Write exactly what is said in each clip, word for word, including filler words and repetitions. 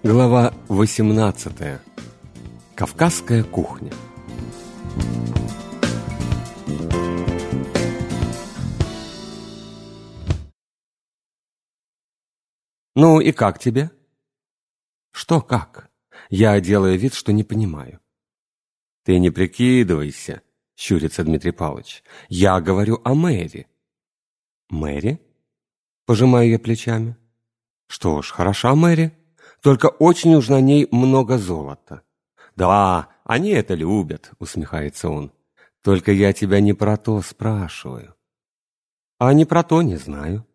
Глава восемнадцатая. Кавказская кухня. «Ну и как тебе?» «Что как?» Я делаю вид, что не понимаю. «Ты не прикидывайся», — щурится Дмитрий Павлович. «Я говорю о Мэри». «Мэри?» — пожимаю я плечами. «Что ж, хороша Мэри, только очень уж на ней много золота». «Да, они это любят», — усмехается он. «Только я тебя не про то спрашиваю». «А не про то не знаю».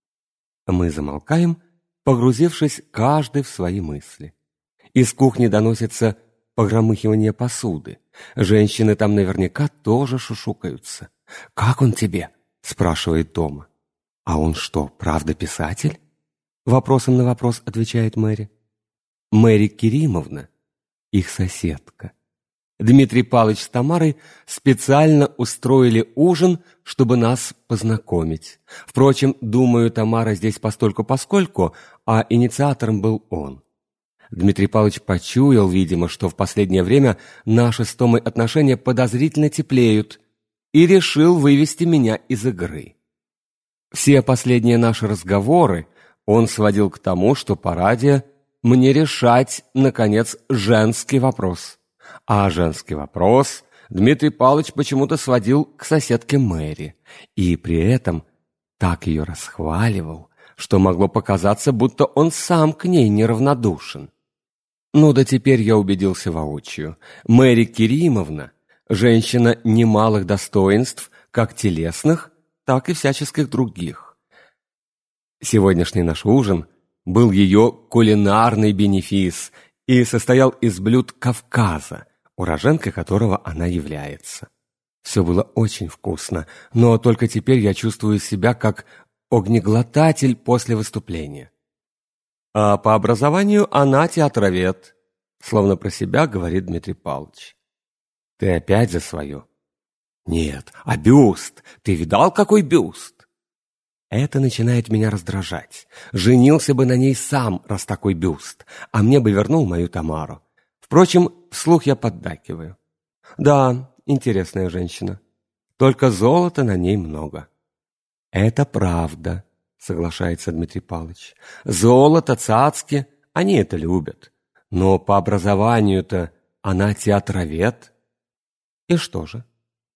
Мы замолкаем, погрузившись каждый в свои мысли. Из кухни доносится погромыхивание посуды. Женщины там наверняка тоже шушукаются. «Как он тебе?» — спрашивает Тома. «А он что, правда писатель?» Вопросом на вопрос отвечает Мэри. Мэри Керимовна, их соседка. Дмитрий Павлович с Тамарой специально устроили ужин, чтобы нас познакомить. Впрочем, думаю, Тамара здесь постольку-поскольку, а инициатором был он. Дмитрий Павлович почуял, видимо, что в последнее время наши с Томой отношения подозрительно теплеют, и решил вывести меня из игры. Все последние наши разговоры он сводил к тому, что пора мне решать, наконец, женский вопрос. А женский вопрос Дмитрий Павлович почему-то сводил к соседке Мэри, и при этом так ее расхваливал, что могло показаться, будто он сам к ней неравнодушен. Ну да теперь я убедился воочию. Мэри Керимовна – женщина немалых достоинств, как телесных, так и всяческих других. Сегодняшний наш ужин был ее кулинарный бенефис и состоял из блюд Кавказа, уроженкой которого она является. Все было очень вкусно, но только теперь я чувствую себя как огнеглотатель после выступления. А по образованию она театровед, словно про себя говорит Дмитрий Павлович. Ты опять за свое? Нет, а бюст? Ты видал, какой бюст? Это начинает меня раздражать. Женился бы на ней сам, раз такой бюст, а мне бы вернул мою Тамару. Впрочем, вслух я поддакиваю. Да, интересная женщина. Только золота на ней много. Это правда, соглашается Дмитрий Павлович. Золото, цацки, они это любят. Но по образованию-то она театровед. И что же?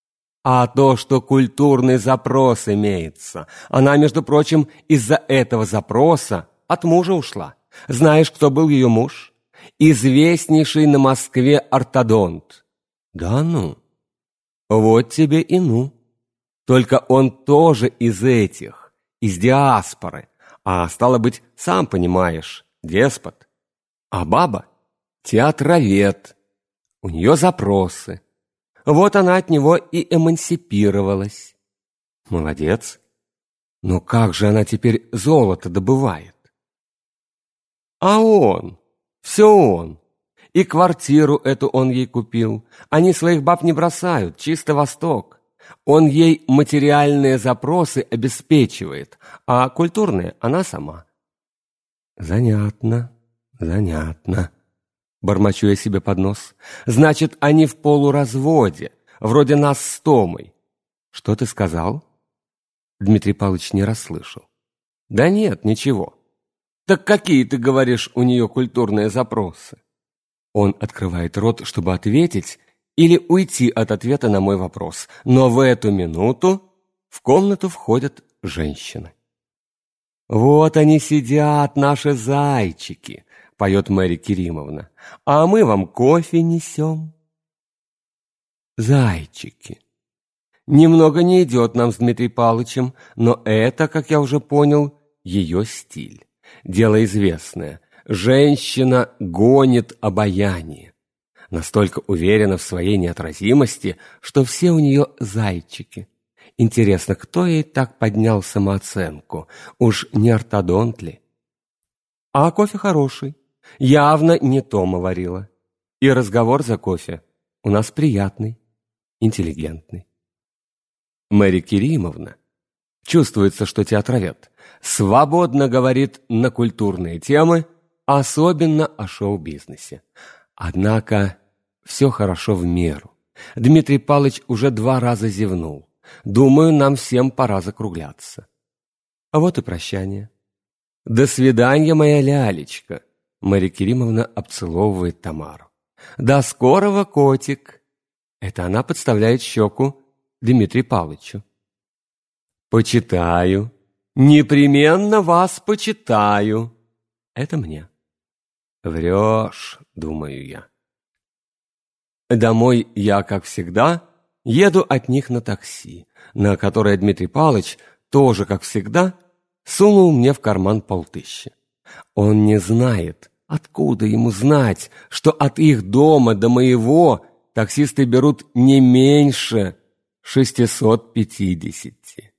А то, что культурный запрос имеется. Она, между прочим, из-за этого запроса от мужа ушла. Знаешь, кто был ее муж? Известнейший на Москве ортодонт. Да ну? Вот тебе и ну. Только он тоже из этих, из диаспоры. А стало быть, сам понимаешь, деспот. А баба – театровед. У нее запросы. Вот она от него и эмансипировалась. Молодец. Но как же она теперь золото добывает? А он, все он. И квартиру эту он ей купил. Они своих баб не бросают, чисто Восток. Он ей материальные запросы обеспечивает, а культурные она сама. Занятно, занятно. Бормочу я себе под нос. Значит, они в полуразводе, вроде нас с Томой. Что ты сказал? Дмитрий Павлович не расслышал. Да нет, ничего. Так какие, ты говоришь, у нее культурные запросы? Он открывает рот, чтобы ответить или уйти от ответа на мой вопрос. Но в эту минуту в комнату входят женщины. Вот они сидят, наши зайчики, поет Мэри Керимовна, а мы вам кофе несем. Зайчики. Немного не идет нам с Дмитрием Павловичем, но это, как я уже понял, ее стиль. Дело известное. Женщина гонит обаяние. Настолько уверена в своей неотразимости, что все у нее зайчики. Интересно, кто ей так поднял самооценку? Уж не ортодонт ли? А кофе хороший. Явно не Тома варила. И разговор за кофе у нас приятный, интеллигентный. Мэри Керимовна, чувствуется, что театровед, свободно говорит на культурные темы, особенно о шоу-бизнесе. Однако все хорошо в меру. Дмитрий Павлович уже два раза зевнул. Думаю, нам всем пора закругляться. А вот и прощание. До свидания, моя лялечка. Марья Киримовна обцеловывает Тамару. До скорого, котик. Это она подставляет щеку Дмитрию Павловичу. Почитаю. Непременно вас почитаю. Это мне. Врешь, думаю я. Домой я, как всегда, еду от них на такси, на которое Дмитрий Павлович, тоже, как всегда, сунул мне в карман полтыщи. Он не знает, откуда ему знать, что от их дома до моего таксисты берут не меньше шестисот пятидесяти.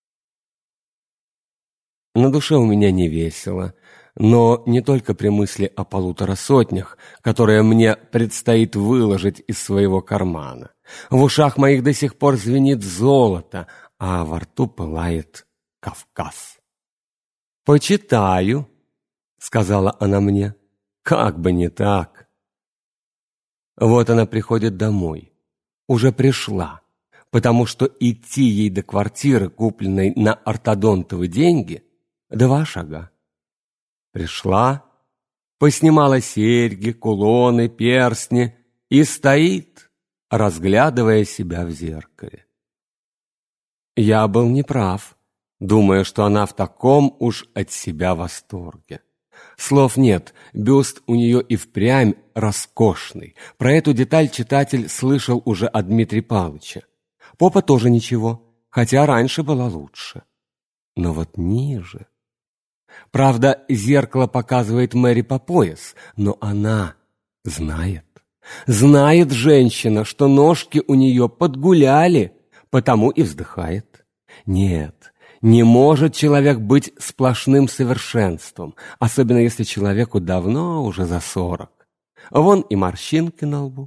На душе у меня не весело, но не только при мысли о полутора сотнях, которые мне предстоит выложить из своего кармана. В ушах моих до сих пор звенит золото, а во рту пылает Кавказ. «Почитаю», — сказала она мне, — «как бы не так». Вот она приходит домой, уже пришла, потому что идти ей до квартиры, купленной на ортодонтовые деньги, два шага. Пришла, поснимала серьги, кулоны, перстни и стоит, разглядывая себя в зеркале. Я был неправ, думая, что она в таком уж от себя восторге. Слов нет, бюст у нее и впрямь роскошный. Про эту деталь читатель слышал уже от Дмитрия Павловича. Попа тоже ничего, хотя раньше была лучше. Но вот ниже... Правда, зеркало показывает Мэри по пояс, но она знает. Знает женщина, что ножки у нее подгуляли, потому и вздыхает. Нет, не может человек быть сплошным совершенством, особенно если человеку давно уже за сорок. Вон и морщинки на лбу.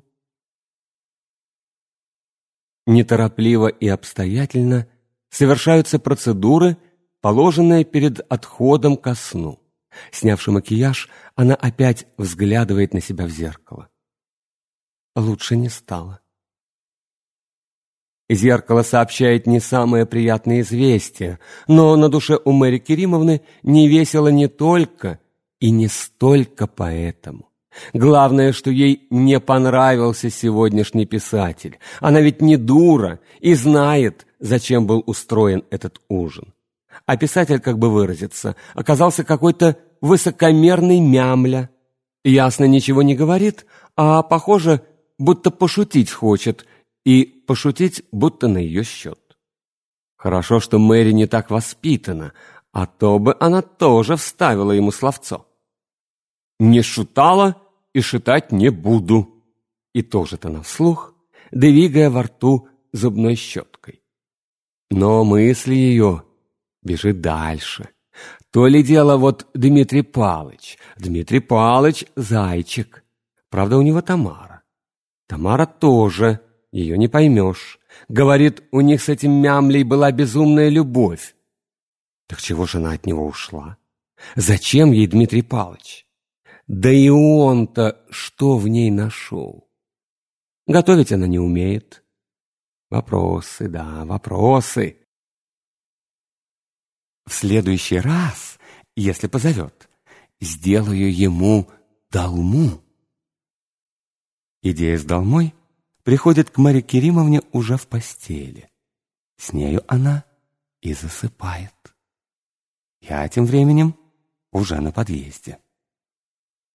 Неторопливо и обстоятельно совершаются процедуры, положенные перед отходом ко сну. Снявши макияж, она опять взглядывает на себя в зеркало. Лучше не стало. Зеркало сообщает не самое приятное известие, но на душе у Марьи Киримовны не весело не только и не столько поэтому. Главное, что ей не понравился сегодняшний писатель. Она ведь не дура и знает, зачем был устроен этот ужин. А писатель, как бы выразиться, оказался какой-то высокомерный мямля. Ясно, ничего не говорит, а, похоже, будто пошутить хочет, и пошутить будто на ее счет. Хорошо, что Мэри не так воспитана, а то бы она тоже вставила ему словцо. «Не шутала и шутать не буду», и тоже-то на вслух, двигая во рту зубной щеткой. Но мысли ее бежит дальше. То ли дело вот Дмитрий Павлович. Дмитрий Павлович — зайчик. Правда, у него Тамара. Тамара тоже, ее не поймешь. Говорит, у них с этим мямлей была безумная любовь. Так чего же она от него ушла? Зачем ей Дмитрий Павлович? Да и он-то что в ней нашел? Готовить она не умеет. Вопросы, да, вопросы. В следующий раз, если позовет, сделаю ему долму. Идея с долмой приходит к Марье Киримовне уже в постели. С нею она и засыпает. Я тем временем уже на подъезде.